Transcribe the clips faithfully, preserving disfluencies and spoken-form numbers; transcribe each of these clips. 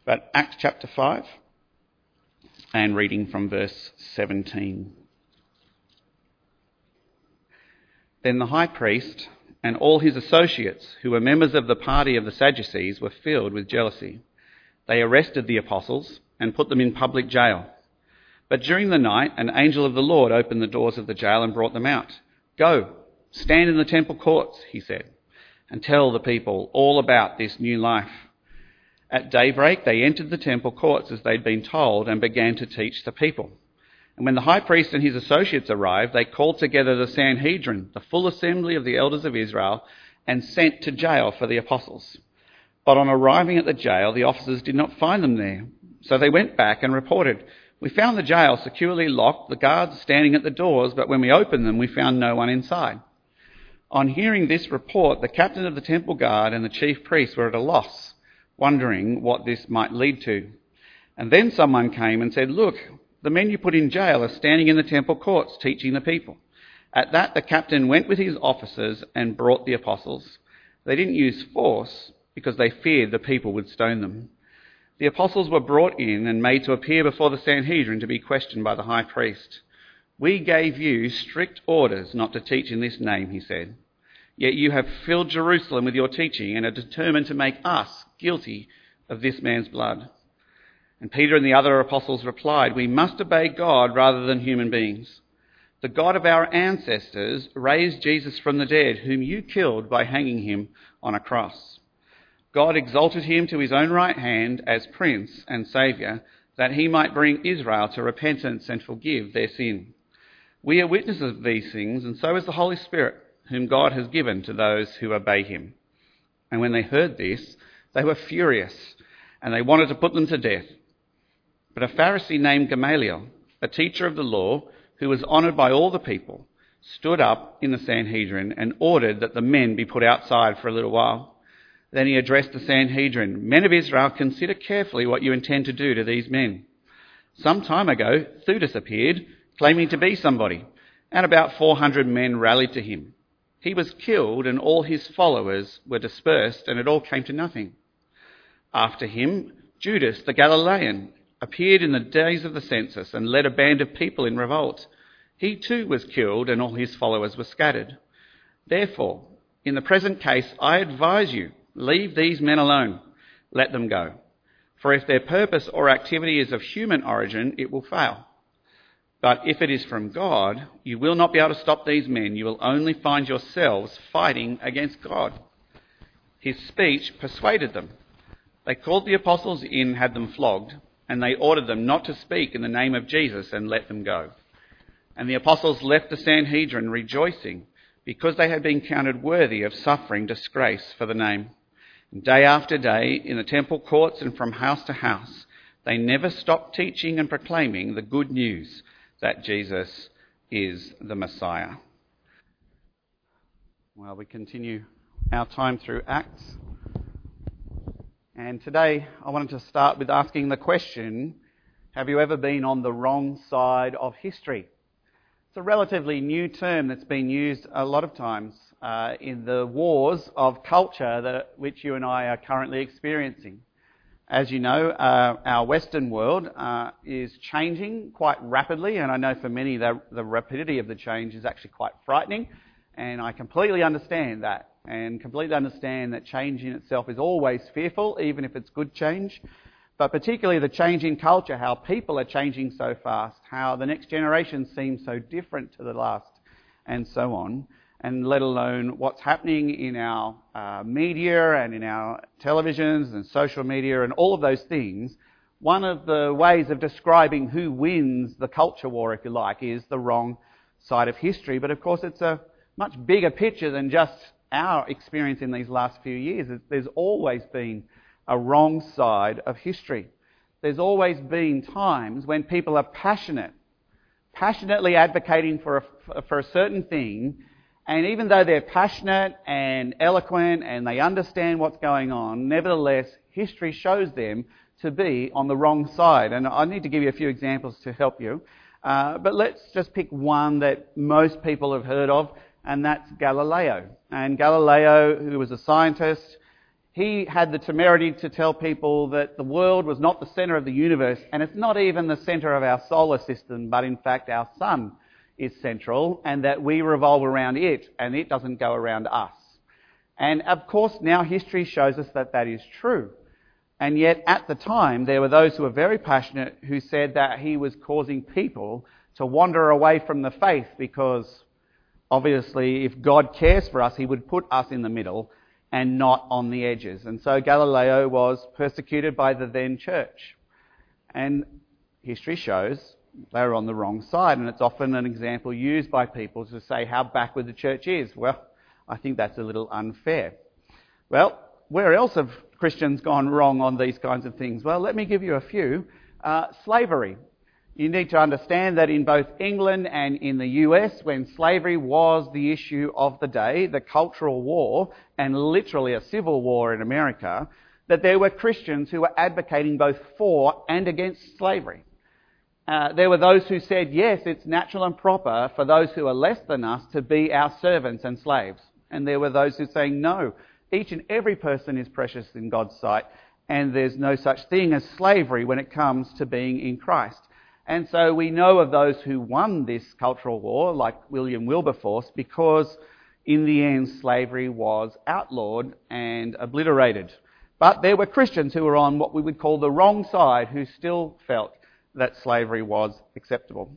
But Acts chapter five, and reading from verse seventeen. Then the high priest and all his associates, who were members of the party of the Sadducees, were filled with jealousy. They arrested the apostles and put them in public jail. But during the night, an angel of the Lord opened the doors of the jail and brought them out. "Go, stand in the temple courts," he said, "and tell the people all about this new life." At daybreak, they entered the temple courts as they'd been told and began to teach the people. And when the high priest and his associates arrived, they called together the Sanhedrin, the full assembly of the elders of Israel, and sent to jail for the apostles. But on arriving at the jail, the officers did not find them there. So they went back and reported, "We found the jail securely locked, the guards standing at the doors, but when we opened them, we found no one inside." On hearing this report, the captain of the temple guard and the chief priests were at a loss, wondering what this might lead to. And then someone came and said, "Look, the men you put in jail are standing in the temple courts teaching the people." At that, the captain went with his officers and brought the apostles. They didn't use force because they feared the people would stone them. The apostles were brought in and made to appear before the Sanhedrin to be questioned by the high priest. "We gave you strict orders not to teach in this name," he said. "Yet you have filled Jerusalem with your teaching and are determined to make us guilty of this man's blood." And Peter and the other apostles replied, "We must obey God rather than human beings. The God of our ancestors raised Jesus from the dead, whom you killed by hanging him on a cross. God exalted him to his own right hand as Prince and Saviour, that he might bring Israel to repentance and forgive their sin. We are witnesses of these things, and so is the Holy Spirit, whom God has given to those who obey him." And when they heard this, they were furious, and they wanted to put them to death. But a Pharisee named Gamaliel, a teacher of the law, who was honoured by all the people, stood up in the Sanhedrin and ordered that the men be put outside for a little while. Then he addressed the Sanhedrin, "Men of Israel, consider carefully what you intend to do to these men. Some time ago, Theudas appeared, claiming to be somebody, and about four hundred men rallied to him. He was killed and all his followers were dispersed, and it all came to nothing. After him, Judas the Galilean appeared in the days of the census and led a band of people in revolt. He too was killed and all his followers were scattered. Therefore, in the present case, I advise you, leave these men alone. Let them go. For if their purpose or activity is of human origin, it will fail. But if it is from God, you will not be able to stop these men. You will only find yourselves fighting against God." His speech persuaded them. They called the apostles in, had them flogged, and they ordered them not to speak in the name of Jesus and let them go. And the apostles left the Sanhedrin rejoicing because they had been counted worthy of suffering disgrace for the name. And day after day, in the temple courts and from house to house, they never stopped teaching and proclaiming the good news that Jesus is the Messiah. Well, we continue our time through Acts. And today I wanted to start with asking the question, have you ever been on the wrong side of history? It's a relatively new term that's been used a lot of times uh, in the wars of culture that which you and I are currently experiencing. As you know, uh, our Western world uh, is changing quite rapidly, and I know for many the, the rapidity of the change is actually quite frightening, and I completely understand that. And completely understand that change in itself is always fearful, even if it's good change. But particularly the change in culture, how people are changing so fast, how the next generation seems so different to the last, and so on. And let alone what's happening in our uh, media and in our televisions and social media and all of those things. One of the ways of describing who wins the culture war, if you like, is the wrong side of history. But of course it's a much bigger picture than just our experience in these last few years. There's always been a wrong side of history. There's always been times when people are passionate, passionately advocating for a, for a certain thing, and even though they're passionate and eloquent and they understand what's going on, nevertheless, history shows them to be on the wrong side. And I need to give you a few examples to help you. Uh, but let's just pick one that most people have heard of, and that's Galileo. And Galileo, who was a scientist, he had the temerity to tell people that the world was not the centre of the universe, and it's not even the centre of our solar system, but in fact our sun is central, and that we revolve around it, and it doesn't go around us. And of course, now history shows us that that is true. And yet, at the time, there were those who were very passionate who said that he was causing people to wander away from the faith because, obviously, if God cares for us, he would put us in the middle and not on the edges. And so Galileo was persecuted by the then church. And history shows they were on the wrong side, and it's often an example used by people to say how backward the church is. Well, I think that's a little unfair. Well, where else have Christians gone wrong on these kinds of things? Well, let me give you a few. Uh, slavery. You need to understand that in both England and in the U S, when slavery was the issue of the day, the cultural war, and literally a civil war in America, that there were Christians who were advocating both for and against slavery. Uh, there were those who said, yes, it's natural and proper for those who are less than us to be our servants and slaves. And there were those who were saying, no, each and every person is precious in God's sight, and there's no such thing as slavery when it comes to being in Christ. And so we know of those who won this cultural war, like William Wilberforce, because in the end slavery was outlawed and obliterated. But there were Christians who were on what we would call the wrong side, who still felt that slavery was acceptable.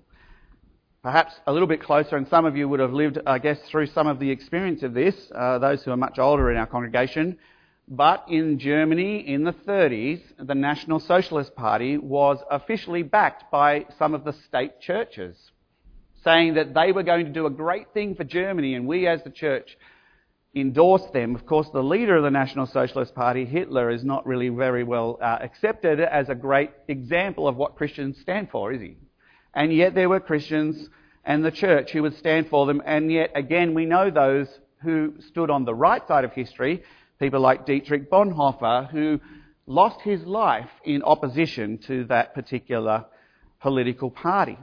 Perhaps a little bit closer, and some of you would have lived, I guess, through some of the experience of this, uh, those who are much older in our congregation. But in Germany, in the thirties, the National Socialist Party was officially backed by some of the state churches, saying that they were going to do a great thing for Germany, and we as the church endorsed them. Of course, the leader of the National Socialist Party, Hitler, is not really very well uh, accepted as a great example of what Christians stand for, is he? And yet there were Christians and the church who would stand for them, and yet again we know those who stood on the right side of history, people like Dietrich Bonhoeffer, who lost his life in opposition to that particular political party.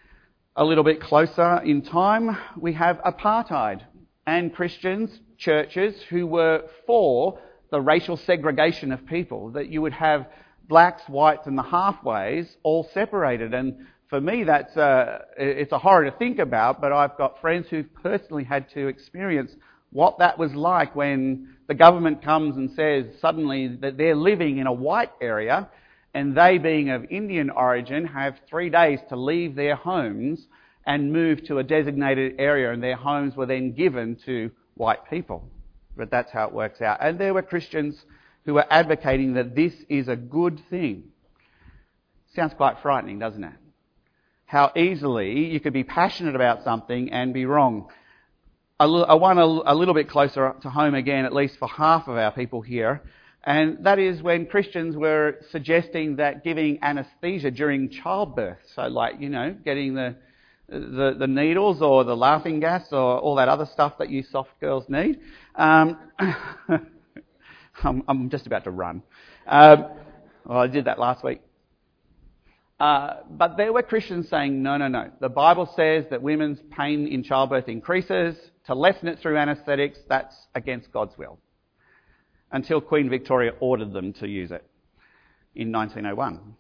A little bit closer in time, we have apartheid, and Christians, churches who were for the racial segregation of people, that you would have blacks, whites and the halfways all separated. And for me, that's uh, it's a horror to think about, but I've got friends who've personally had to experience what that was like when the government comes and says suddenly that they're living in a white area, and they, being of Indian origin, have three days to leave their homes and move to a designated area, and their homes were then given to white people. But that's how it works out. And there were Christians who were advocating that this is a good thing. Sounds quite frightening, doesn't it? How easily you could be passionate about something and be wrong. I want a little bit closer to home again, at least for half of our people here, and that is when Christians were suggesting that giving anaesthesia during childbirth, so like, you know, getting the, the the needles or the laughing gas or all that other stuff that you soft girls need. Um, I'm, I'm just about to run. Um, well, I did that last week. Uh, but there were Christians saying, no, no, no. The Bible says that women's pain in childbirth increases. To lessen it through anaesthetics, that's against God's will. Until Queen Victoria ordered them to use it in nineteen oh one.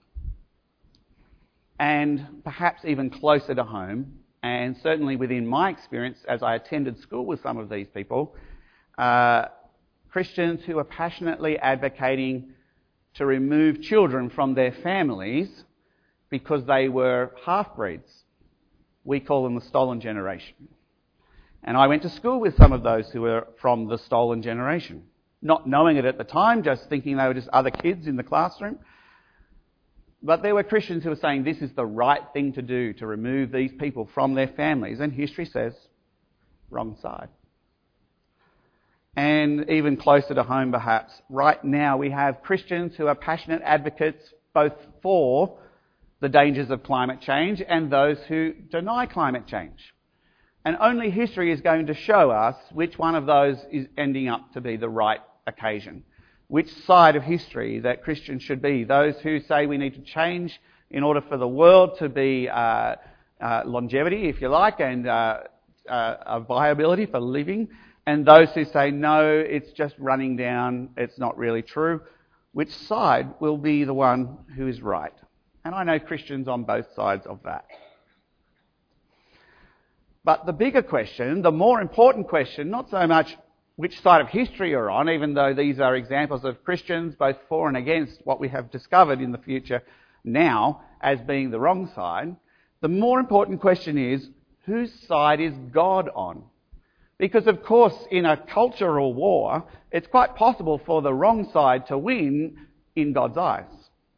And perhaps even closer to home, and certainly within my experience as I attended school with some of these people, uh, Christians who are passionately advocating to remove children from their families because they were half-breeds. We call them the stolen generation. And I went to school with some of those who were from the stolen generation. Not knowing it at the time, just thinking they were just other kids in the classroom. But there were Christians who were saying this is the right thing to do, to remove these people from their families. And history says, wrong side. And even closer to home perhaps, right now we have Christians who are passionate advocates both for the dangers of climate change and those who deny climate change. And only history is going to show us which one of those is ending up to be the right occasion. Which side of history that Christians should be. Those who say we need to change in order for the world to be uh, uh, longevity, if you like, and uh, uh, a viability for living. and those who say, no, it's just running down, it's not really true. Which side will be the one who is right? And I know Christians on both sides of that. But the bigger question, the more important question, not so much which side of history you're on, even though these are examples of Christians both for and against what we have discovered in the future now as being the wrong side. The more important question is, whose side is God on? Because of course, in a cultural war, it's quite possible for the wrong side to win in God's eyes.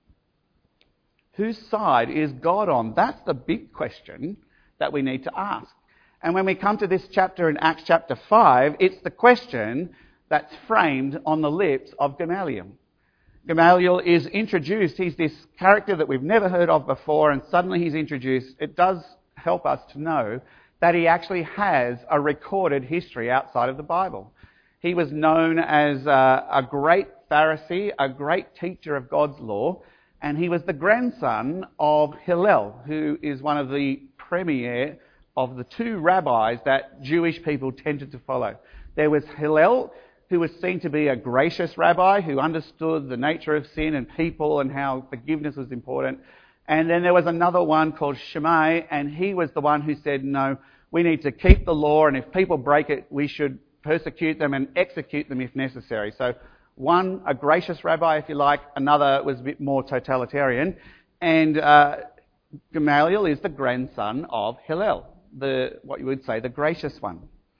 Whose side is God on? That's the big question that we need to ask. And when we come to this chapter in Acts chapter five, it's the question that's framed on the lips of Gamaliel. Gamaliel is introduced. He's this character that we've never heard of before, and suddenly he's introduced. It does help us to know that he actually has a recorded history outside of the Bible. He was known as a, a great Pharisee, a great teacher of God's law, and he was the grandson of Hillel, who is one of the premier of the two rabbis that Jewish people tended to follow. There was Hillel, who was seen to be a gracious rabbi who understood the nature of sin and people and how forgiveness was important. And then there was another one called Shammai, and he was the one who said, no, we need to keep the law, and if people break it, we should persecute them and execute them if necessary. So one, a gracious rabbi, if you like, another was a bit more totalitarian, and uh, Gamaliel is the grandson of Hillel, the what you would say, the gracious one.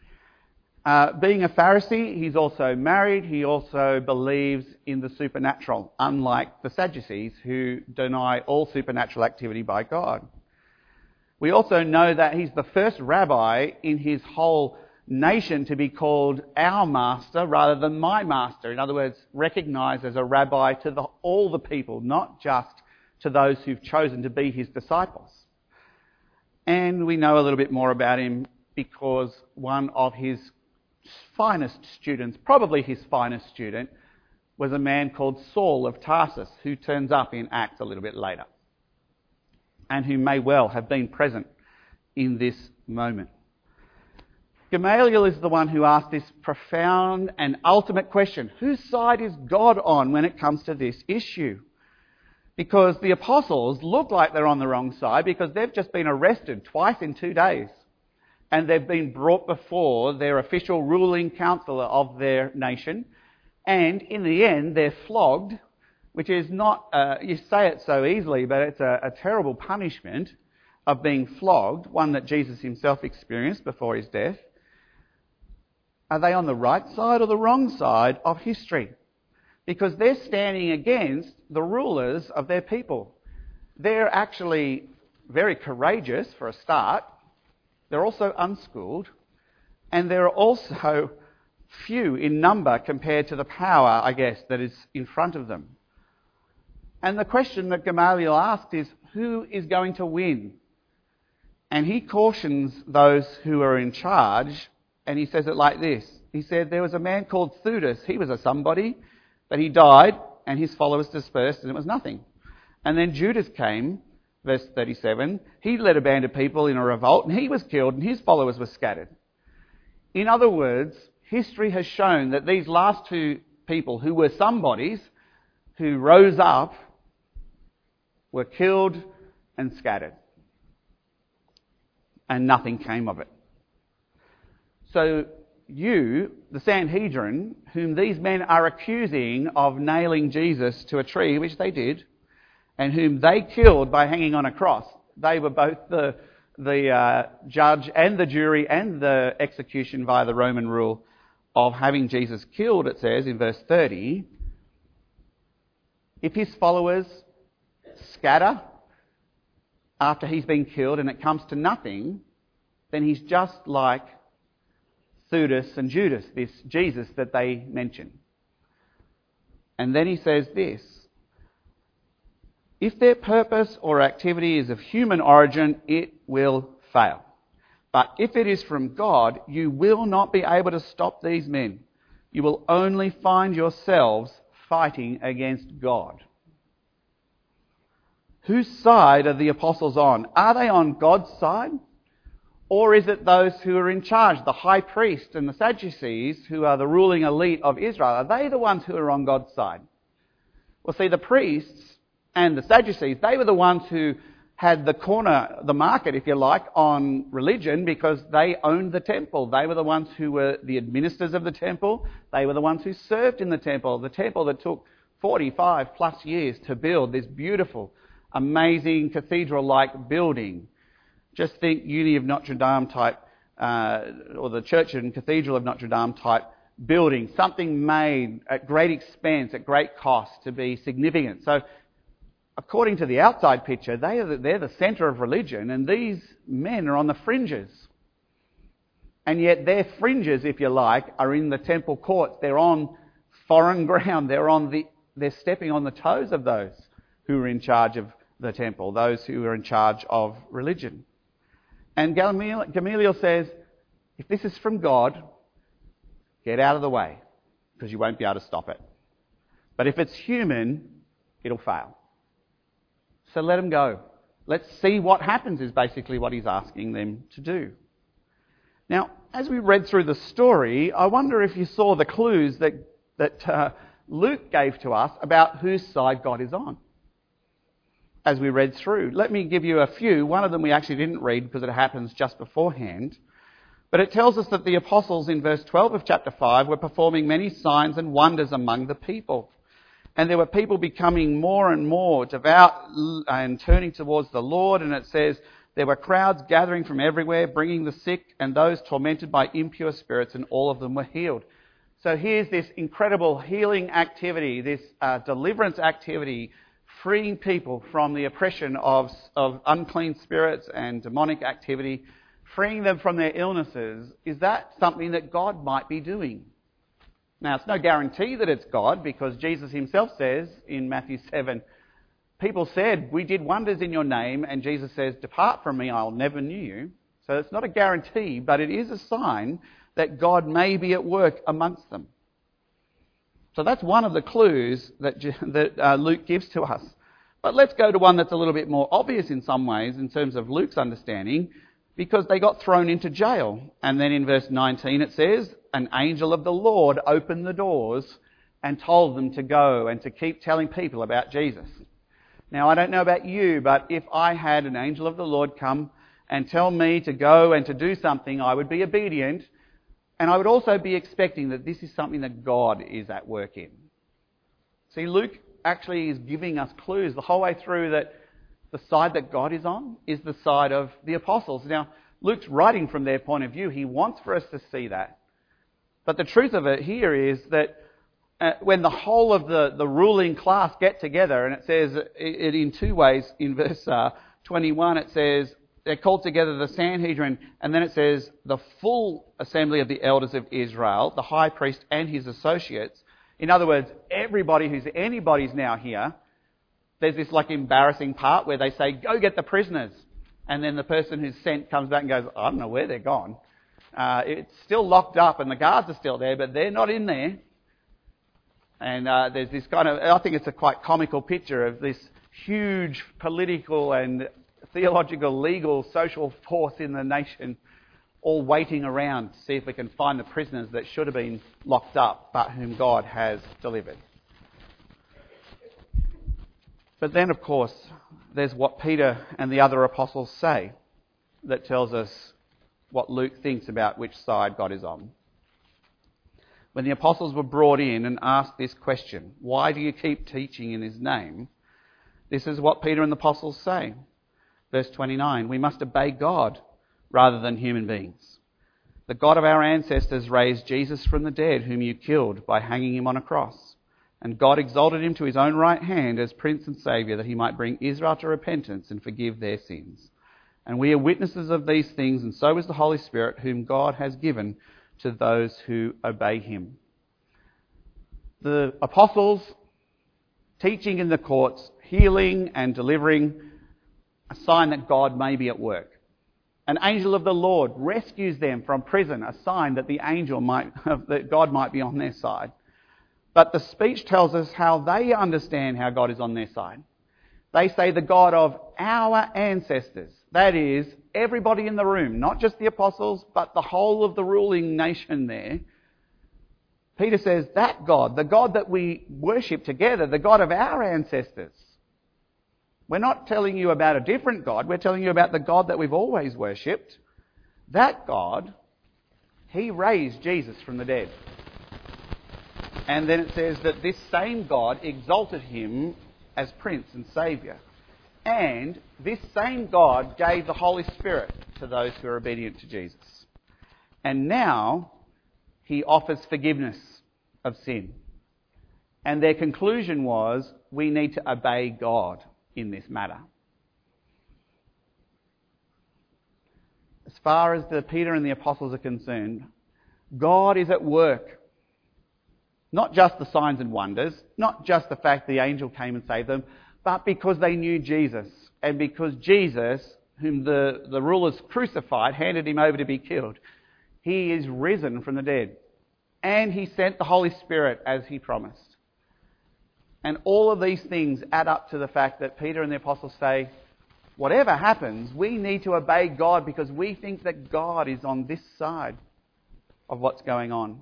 Uh, being a Pharisee, he's also married. He also believes in the supernatural, unlike the Sadducees, who deny all supernatural activity by God. We also know that he's the first rabbi in his whole nation to be called our master rather than my master. In other words, recognised as a rabbi to the, all the people, not just to those who've chosen to be his disciples. And we know a little bit more about him because one of his finest students, probably his finest student, was a man called Saul of Tarsus, who turns up in Acts a little bit later, and who may well have been present in this moment. Gamaliel is the one who asked this profound and ultimate question: whose side is God on when it comes to this issue? Because the apostles look like they're on the wrong side because they've just been arrested twice in two days. And they've been brought before their official ruling councillor of their nation. And in the end, they're flogged, which is not, uh, you say it so easily, but it's a, a terrible punishment of being flogged, one that Jesus himself experienced before his death. Are they on the right side or the wrong side of history? Because they're standing against the rulers of their people. They're actually very courageous for a start. They're also unschooled, and they're also few in number compared to the power, I guess, that is in front of them. And the question that Gamaliel asked is, who is going to win? And he cautions those who are in charge, and he says it like this. He said, there was a man called Theudas. He was a somebody, but he died, and his followers dispersed, and it was nothing. And then Judas came, verse thirty-seven, he led a band of people in a revolt, and he was killed, and his followers were scattered. In other words, history has shown that these last two people, who were somebodies, who rose up, were killed and scattered. And nothing came of it. So you, the Sanhedrin, whom these men are accusing of nailing Jesus to a tree, which they did, and whom they killed by hanging on a cross. They were both the the uh, judge and the jury and the execution via the Roman rule of having Jesus killed, it says in verse thirty. If his followers scatter after he's been killed and it comes to nothing, then he's just like Theudas and Judas, this Jesus that they mention. And then he says this: if their purpose or activity is of human origin, it will fail. But if it is from God, you will not be able to stop these men. You will only find yourselves fighting against God. Whose side are the apostles on? Are they on God's side? Or is it those who are in charge, the high priest and the Sadducees, who are the ruling elite of Israel? Are they the ones who are on God's side? Well, see, the priests and the Sadducees, they were the ones who had the corner, the market, if you like, on religion because they owned the temple. They were the ones who were the administrators of the temple. They were the ones who served in the temple. The temple that took forty-five plus years to build, this beautiful, amazing cathedral-like building. Just think Uni of Notre Dame type, uh, or the Church and Cathedral of Notre Dame type building, something made at great expense, at great cost to be significant. So, according to the outside picture, they are the, they're the centre of religion, and these men are on the fringes. And yet their fringes, if you like, are in the temple courts. They're on foreign ground. They're on the, they're stepping on the toes of those who are in charge of the temple, those who are in charge of religion. And Gamaliel, Gamaliel says, if this is from God, get out of the way, because you won't be able to stop it. But if it's human, it'll fail. So let them go. Let's see what happens, is basically what he's asking them to do. Now, as we read through the story, I wonder if you saw the clues that, that uh, Luke gave to us about whose side God is on as we read through. Let me give you a few. One of them we actually didn't read because it happens just beforehand. But it tells us that the apostles in verse twelve of chapter five were performing many signs and wonders among the people. And there were people becoming more and more devout and turning towards the Lord. And it says there were crowds gathering from everywhere, bringing the sick and those tormented by impure spirits, and all of them were healed. So here's this incredible healing activity, this uh, deliverance activity, freeing people from the oppression of, of unclean spirits and demonic activity, freeing them from their illnesses. Is that something that God might be doing? Now, it's no guarantee that it's God, because Jesus himself says in Matthew seven, people said, we did wonders in your name, and Jesus says, depart from me, I'll never knew you. So it's not a guarantee, but it is a sign that God may be at work amongst them. So that's one of the clues that, that uh, Luke gives to us. But let's go to one that's a little bit more obvious in some ways in terms of Luke's understanding, because they got thrown into jail. And then in verse nineteen it says, an angel of the Lord opened the doors and told them to go and to keep telling people about Jesus. Now, I don't know about you, but if I had an angel of the Lord come and tell me to go and to do something, I would be obedient. And I would also be expecting that this is something that God is at work in. See, Luke actually is giving us clues the whole way through that the side that God is on is the side of the apostles. Now, Luke's writing from their point of view. He wants for us to see that. But the truth of it here is that uh, when the whole of the, the ruling class get together, and it says it in two ways, in verse uh, twenty-one it says, they're called together the Sanhedrin, and then it says the full assembly of the elders of Israel, the high priest and his associates. In other words, everybody who's anybody's now here. There's this like embarrassing part where they say, go get the prisoners. And then the person who's sent comes back and goes, I don't know where they're gone. Uh, it's still locked up and the guards are still there, but they're not in there. And uh, there's this kind of, I think it's a quite comical picture of this huge political and theological, legal, social force in the nation all waiting around to see if we can find the prisoners that should have been locked up but whom God has delivered. But then, of course, there's what Peter and the other apostles say that tells us what Luke thinks about which side God is on. When the apostles were brought in and asked this question, why do you keep teaching in his name? This is what Peter and the apostles say. Verse twenty-nine, we must obey God rather than human beings. The God of our ancestors raised Jesus from the dead, whom you killed by hanging him on a cross. And God exalted him to his own right hand as Prince and Saviour, that he might bring Israel to repentance and forgive their sins. And we are witnesses of these things, and so is the Holy Spirit, whom God has given to those who obey him. The apostles teaching in the courts, healing and delivering, a sign that God may be at work. An angel of the Lord rescues them from prison, a sign that the angel might, that God might be on their side. But the speech tells us how they understand how God is on their side. They say the God of our ancestors, that is, everybody in the room, not just the apostles, but the whole of the ruling nation there. Peter says, that God, the God that we worship together, the God of our ancestors. We're not telling you about a different God, we're telling you about the God that we've always worshipped. That God, he raised Jesus from the dead. And then it says that this same God exalted him as Prince and Saviour. And this same God gave the Holy Spirit to those who are obedient to Jesus. And now he offers forgiveness of sin. And their conclusion was, we need to obey God in this matter. As far as the Peter and the apostles are concerned, God is at work. Not just the signs and wonders, not just the fact the angel came and saved them, but because they knew Jesus. And because Jesus, whom the, the rulers crucified, handed him over to be killed, he is risen from the dead. And he sent the Holy Spirit as he promised. And all of these things add up to the fact that Peter and the apostles say, whatever happens, we need to obey God because we think that God is on this side of what's going on.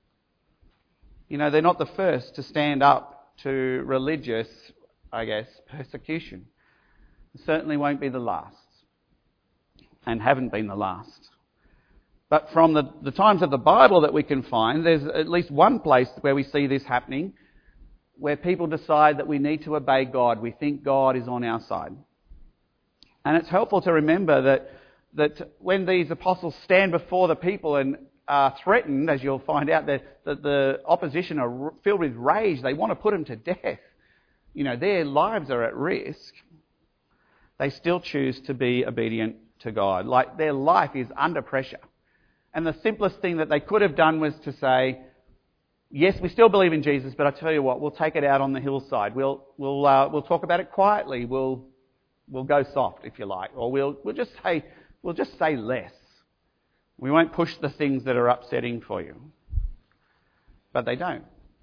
You know, they're not the first to stand up to religious, I guess, persecution. It certainly won't be the last. And haven't been the last. But from the, the times of the Bible that we can find, there's at least one place where we see this happening, where people decide that we need to obey God. We think God is on our side. And it's helpful to remember that, that when these apostles stand before the people and are threatened, as you'll find out, that, that the opposition are filled with rage, they want to put them to death. You know, their lives are at risk. They still choose to be obedient to God. Like their life is under pressure. And the simplest thing that they could have done was to say, yes, we still believe in Jesus, but I tell you what, we'll take it out on the hillside. We'll we'll uh, we'll talk about it quietly. We'll we'll go soft, if you like, or we'll we'll just say we'll just say less. We won't push the things that are upsetting for you. But they don't.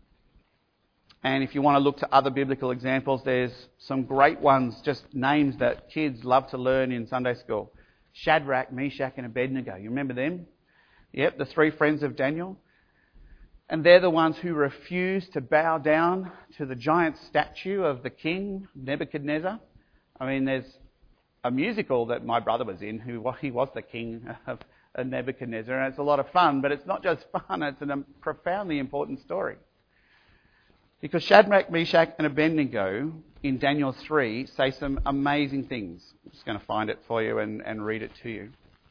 And if you want to look to other biblical examples, there's some great ones, just names that kids love to learn in Sunday school. Shadrach, Meshach and Abednego. You remember them? Yep, the three friends of Daniel. And they're the ones who refused to bow down to the giant statue of the king, Nebuchadnezzar. I mean, there's a musical that my brother was in, who he was the king of Nebuchadnezzar, and it's a lot of fun, but it's not just fun, it's a profoundly important story. Because Shadrach, Meshach and Abednego in Daniel three say some amazing things. I'm just going to find it for you and, and read it to you.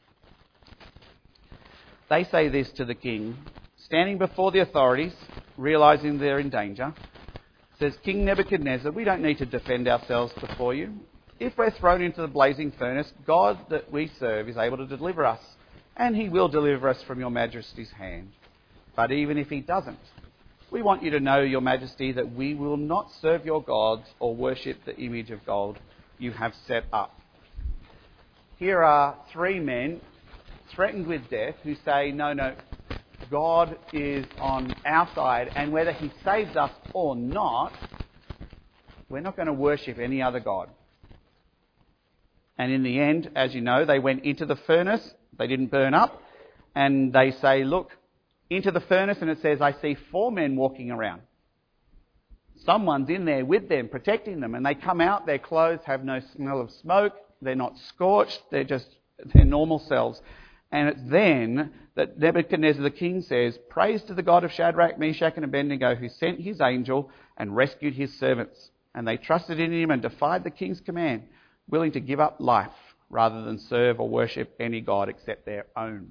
They say this to the king, standing before the authorities, realising they're in danger. Says, King Nebuchadnezzar, we don't need to defend ourselves before you. If we're thrown into the blazing furnace, God that we serve is able to deliver us, and he will deliver us from your majesty's hand. But even if he doesn't, we want you to know, your majesty, that we will not serve your gods or worship the image of gold you have set up. Here are three men threatened with death who say, no, no, God is on our side, and whether he saves us or not, we're not going to worship any other god. And in the end, as you know, they went into the furnace. They didn't burn up. And they say, look, into the furnace, and it says, I see four men walking around. Someone's in there with them, protecting them. And they come out, their clothes have no smell of smoke. They're not scorched. They're just, they're normal selves. And it's then that Nebuchadnezzar the king says, praise to the God of Shadrach, Meshach and Abednego, who sent his angel and rescued his servants. And they trusted in him and defied the king's command, willing to give up life rather than serve or worship any god except their own.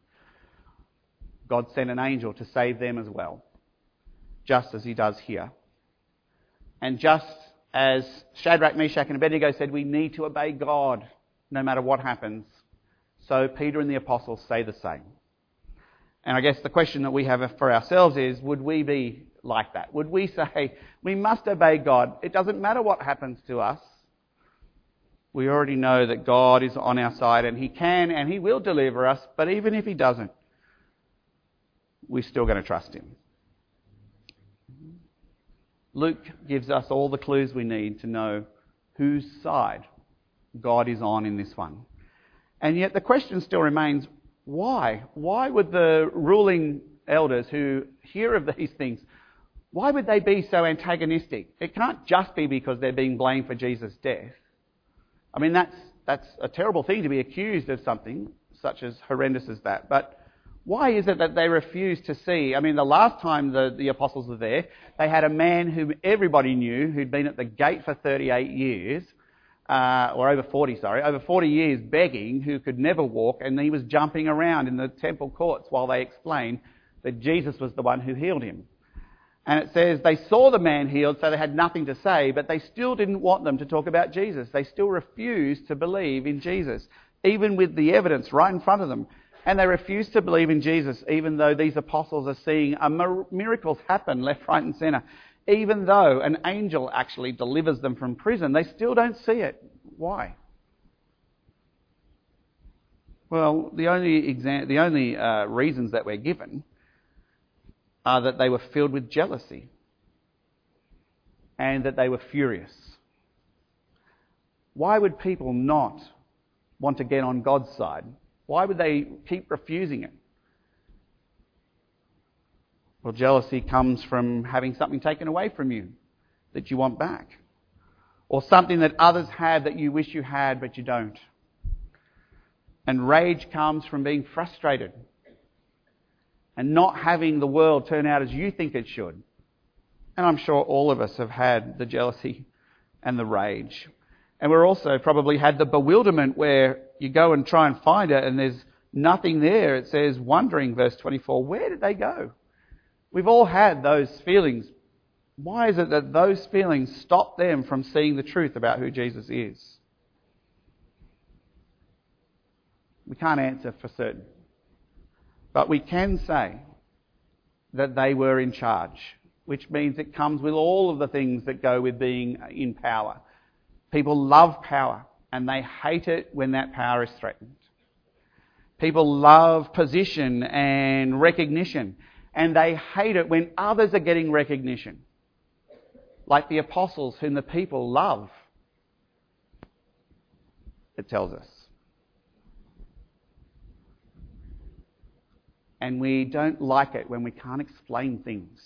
God sent an angel to save them as well, just as he does here. And just as Shadrach, Meshach and Abednego said, we need to obey God no matter what happens, so Peter and the apostles say the same. And I guess the question that we have for ourselves is, would we be like that? Would we say, we must obey God? It doesn't matter what happens to us. We already know that God is on our side and he can and he will deliver us, but even if he doesn't, we're still going to trust him. Luke gives us all the clues we need to know whose side God is on in this one. And yet the question still remains, why? Why would the ruling elders who hear of these things, why would they be so antagonistic? It can't just be because they're being blamed for Jesus' death. I mean, that's that's a terrible thing to be accused of something such as horrendous as that. But why is it that they refuse to see? I mean, the last time the, the apostles were there, they had a man whom everybody knew, who'd been at the gate for thirty-eight years, uh, or over forty, sorry, over forty years begging, who could never walk, and he was jumping around in the temple courts while they explained that Jesus was the one who healed him. And it says they saw the man healed, so they had nothing to say, but they still didn't want them to talk about Jesus. They still refused to believe in Jesus, even with the evidence right in front of them. And they refused to believe in Jesus, even though these apostles are seeing miracles happen left, right and centre. Even though an angel actually delivers them from prison, they still don't see it. Why? Well, the only exam- the only uh, reasons that we're given are that they were filled with jealousy and that they were furious. Why would people not want to get on God's side? Why would they keep refusing it? Well, jealousy comes from having something taken away from you that you want back, or something that others have that you wish you had but you don't. And rage comes from being frustrated and not having the world turn out as you think it should. And I'm sure all of us have had the jealousy and the rage. And we've also probably had the bewilderment where you go and try and find it and there's nothing there. It says, wondering, verse twenty-four, where did they go? We've all had those feelings. Why is it that those feelings stop them from seeing the truth about who Jesus is? We can't answer for certain. But we can say that they were in charge, which means it comes with all of the things that go with being in power. People love power and they hate it when that power is threatened. People love position and recognition and they hate it when others are getting recognition, like the apostles whom the people love, it tells us. And we don't like it when we can't explain things.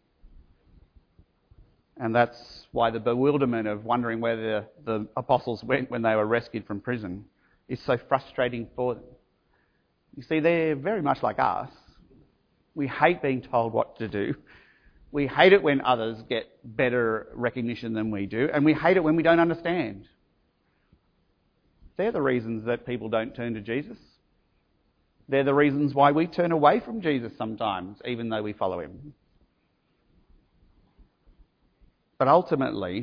And that's why the bewilderment of wondering where the, the apostles went when they were rescued from prison is so frustrating for them. You see, they're very much like us. We hate being told what to do. We hate it when others get better recognition than we do. And we hate it when we don't understand. They're the reasons that people don't turn to Jesus. They're the reasons why we turn away from Jesus sometimes, even though we follow him. But ultimately,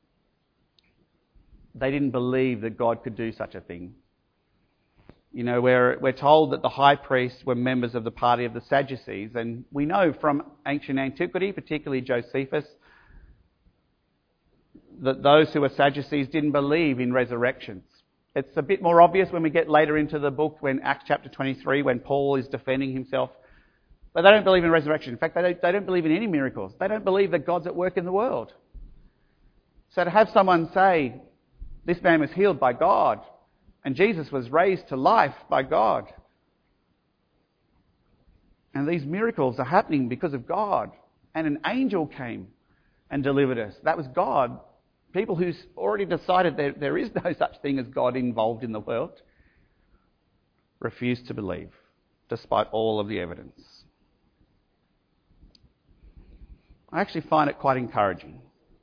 they didn't believe that God could do such a thing. You know, we're, we're told that the high priests were members of the party of the Sadducees, and we know from ancient antiquity, particularly Josephus, that those who were Sadducees didn't believe in resurrections. It's a bit more obvious when we get later into the book, when Acts chapter twenty-three, when Paul is defending himself. But they don't believe in resurrection. In fact, they don't, they don't believe in any miracles. They don't believe that God's at work in the world. So to have someone say, this man was healed by God, and Jesus was raised to life by God, and these miracles are happening because of God, and an angel came and delivered us. That was God. People who's already decided that there is no such thing as God involved in the world refuse to believe, despite all of the evidence. I actually find it quite encouraging.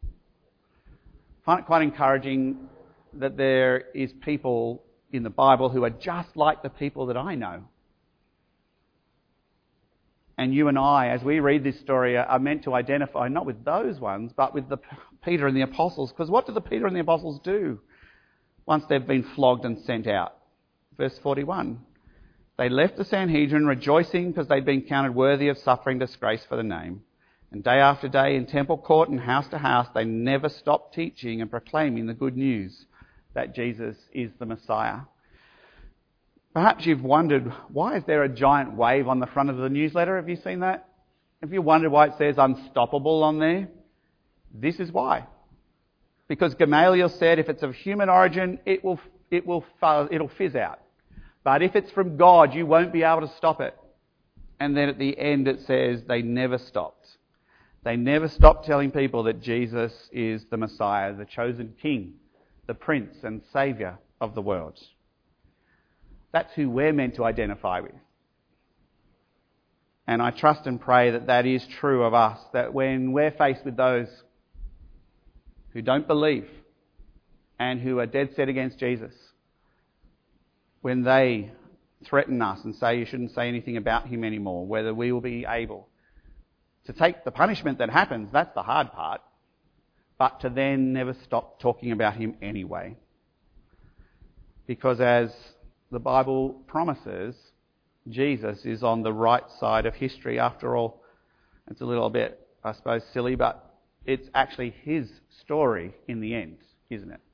I find it quite encouraging that there is people in the Bible who are just like the people that I know. And you and I, as we read this story, are meant to identify not with those ones, but with the Peter and the apostles. Because what do the Peter and the apostles do once they've been flogged and sent out? Verse forty-one. They left the Sanhedrin rejoicing because they'd been counted worthy of suffering disgrace for the name. And day after day in temple court and house to house, they never stopped teaching and proclaiming the good news that Jesus is the Messiah. Perhaps you've wondered, why is there a giant wave on the front of the newsletter? Have you seen that? Have you wondered why it says unstoppable on there? This is why. Because Gamaliel said if it's of human origin, it will, it will, it'll fizz out. But if it's from God, you won't be able to stop it. And then at the end it says they never stopped. They never stopped telling people that Jesus is the Messiah, the chosen King, the Prince and Saviour of the world. That's who we're meant to identify with. And I trust and pray that that is true of us, that when we're faced with those who don't believe and who are dead set against Jesus, when they threaten us and say you shouldn't say anything about him anymore, whether we will be able to take the punishment that happens, that's the hard part, but to then never stop talking about him anyway. Because as the Bible promises, Jesus is on the right side of history. After all, it's a little bit, I suppose, silly, but it's actually his story in the end, isn't it?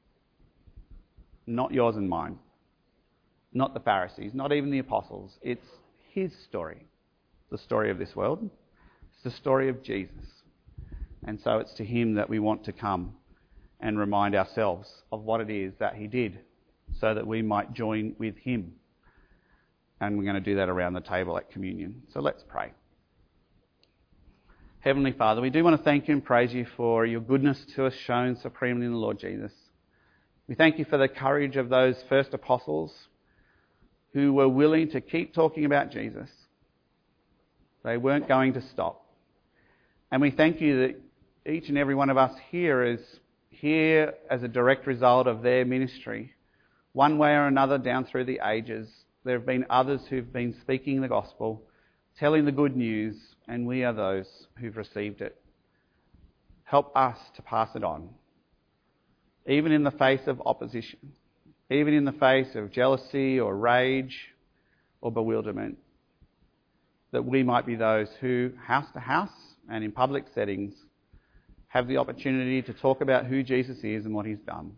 Not yours and mine. Not the Pharisees, not even the apostles. It's his story. The story of this world. It's the story of Jesus. And so it's to him that we want to come and remind ourselves of what it is that he did, so that we might join with him. And we're going to do that around the table at communion. So let's pray. Heavenly Father, we do want to thank you and praise you for your goodness to us shown supremely in the Lord Jesus. We thank you for the courage of those first apostles who were willing to keep talking about Jesus. They weren't going to stop. And we thank you that each and every one of us here is here as a direct result of their ministry. One way or another down through the ages, there have been others who've been speaking the gospel, telling the good news, and we are those who've received it. Help us to pass it on, even in the face of opposition, even in the face of jealousy or rage or bewilderment, that we might be those who, house to house and in public settings, have the opportunity to talk about who Jesus is and what he's done.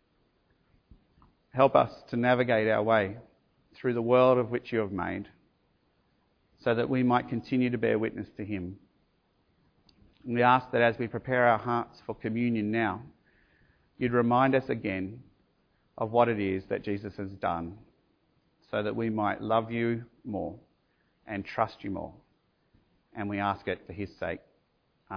Help us to navigate our way through the world of which you have made, so that we might continue to bear witness to him. And we ask that as we prepare our hearts for communion now, you'd remind us again of what it is that Jesus has done, so that we might love you more and trust you more. And we ask it for his sake.